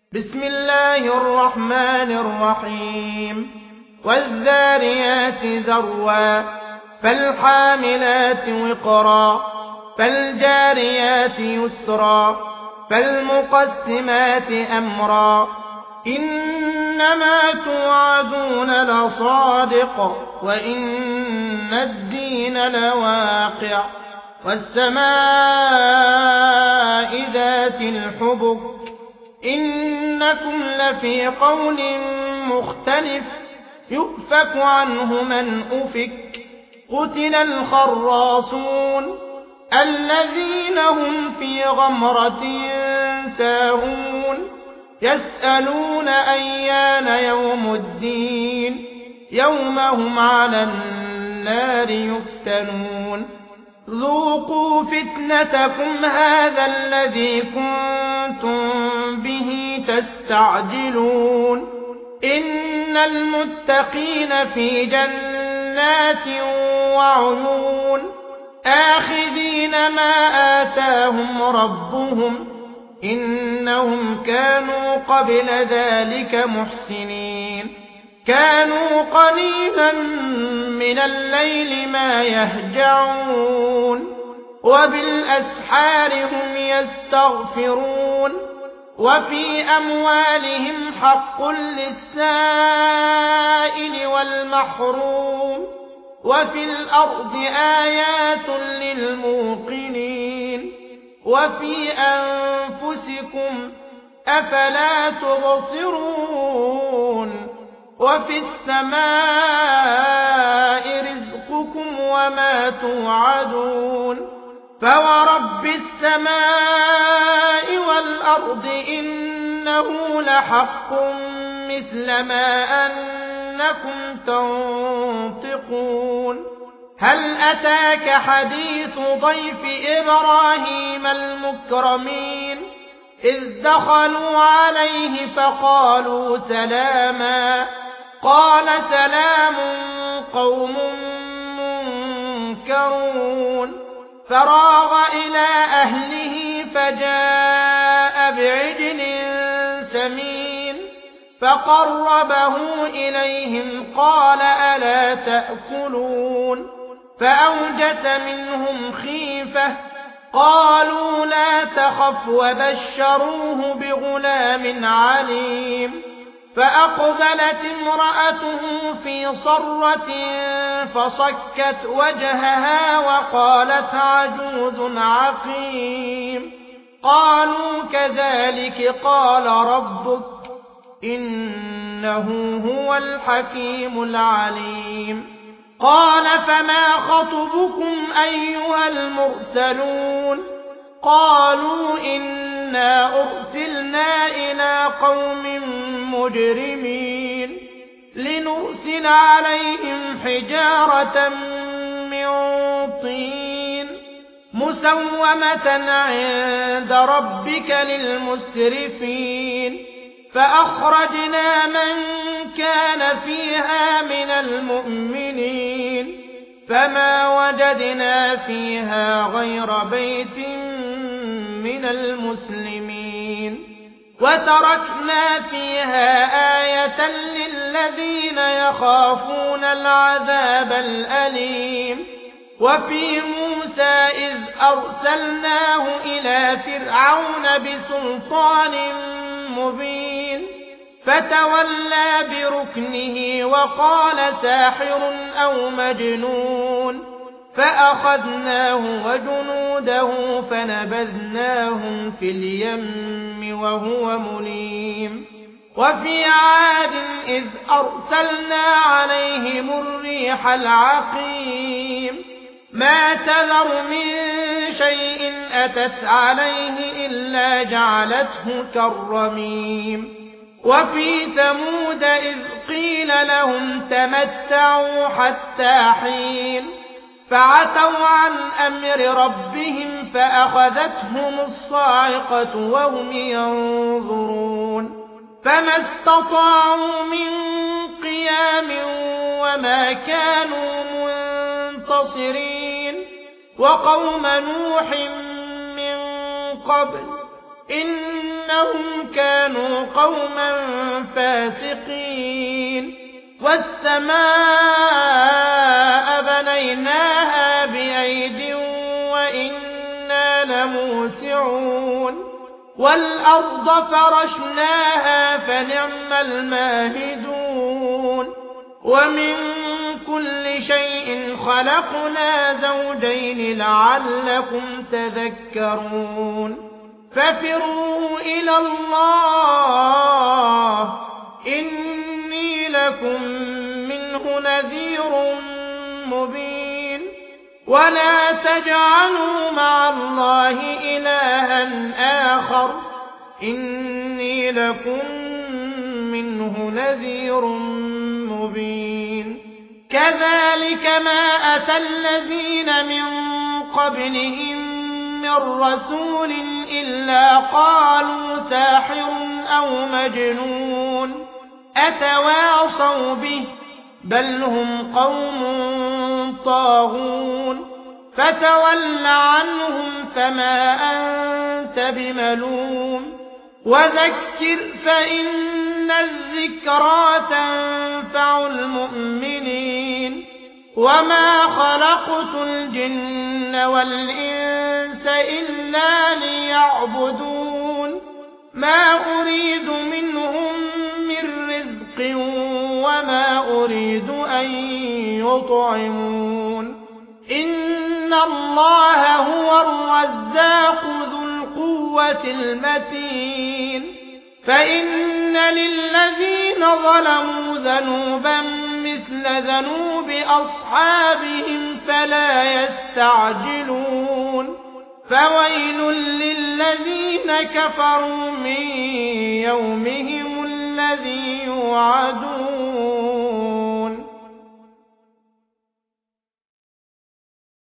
بسم الله الرحمن الرحيم والذاريات ذروا فالحاملات وقرا فالجاريات يسرا فالمقسمات أمرا إنما توعدون لصادق وإن الدين لواقع والسماء ذات الحبك إنكم لفي قول مختلف يؤفك عنه من أفك قتل الخراصون الذين هم في غمرة ساهون يسألون أيان يوم الدين يوم هم على النار يفتنون ذوقوا فتنتكم هذا الذي كنتم به تستعجلون إن المتقين في جنات وعيون آخذين ما آتاهم ربهم إنهم كانوا قبل ذلك محسنين كانوا قليلا من الليل ما يهجعون وبالأسحار هم يستغفرون وفي أموالهم حق للسائل والمحروم وفي الأرض آيات للموقنين وفي أنفسكم أفلا تبصرون وفي السماء رزقكم وما توعدون فورب السماء والأرض إنه لحق مثل ما أنكم تنطقون هل أتاك حديث ضيف إبراهيم المكرمين إذ دخلوا عليه فقالوا سلاما قال سلام قوم منكرون فراغ إلى أهله فجاء بعجل سمين فقربه إليهم قال ألا تأكلون فأوجس منهم خيفة قالوا لا تخف وبشروه بغلام عليم فأقبلت امرأته في صرة فصكت وجهها وقالت عجوز عقيم قالوا كذلك قال ربك إنه هو الحكيم العليم قال فما خطبكم أيها المرسلون قالوا إنا أرسلنا إلى قوم مجرمين لنرسل عليهم حجارة من طين مسومة عند ربك للمسرفين فأخرجنا من كان فيها من المؤمنين فما وجدنا فيها غير بيت من المسلمين وتركنا فيها آية للذين يخافون العذاب الأليم وفي موسى إذ أرسلناه إلى فرعون بسلطان مبين فتولى بركنه وقال ساحر أو مجنون فأخذناه وجنوده فنبذناهم في اليم وهو مليم وفي عاد إذ أرسلنا عليهم الريح العقيم ما تذر من شيء أتت عليه إلا جعلته كالرميم وفي ثمود إذ قيل لهم تمتعوا حتى حين فعتوا عن أمر ربهم فأخذتهم الصاعقة وهم ينظرون فما استطاعوا من قيام وما كانوا منتصرين وقوم نوح من قبل إن إنهم كانوا قوما فاسقين والسماء بنيناها بأيد وإنا لموسعون والأرض فرشناها فنعم الماهدون ومن كل شيء خلقنا زوجين لعلكم تذكرون ففروا إلى الله إني لكم منه نذير مبين ولا تجعلوا مع الله إلها آخر إني لكم منه نذير مبين كذلك ما أتى الذين من قبلهم من رسول إلا قالوا ساحر أو مجنون أتواصوا به بل هم قوم طاغون فتول عنهم فما أنت بملوم وذكر فإن الذكرى تنفع المؤمنين وما خلقت الجن والإنس إلا ليعبدون ما أريد منهم من رزق وما أريد أن يطعمون إن الله هو الرزاق ذو القوة المتين فإن للذين ظلموا ذنوبا مثل ذنوب أصحابهم فلا يستعجلون فويل للذين كفروا من يومهم الذي يوعدون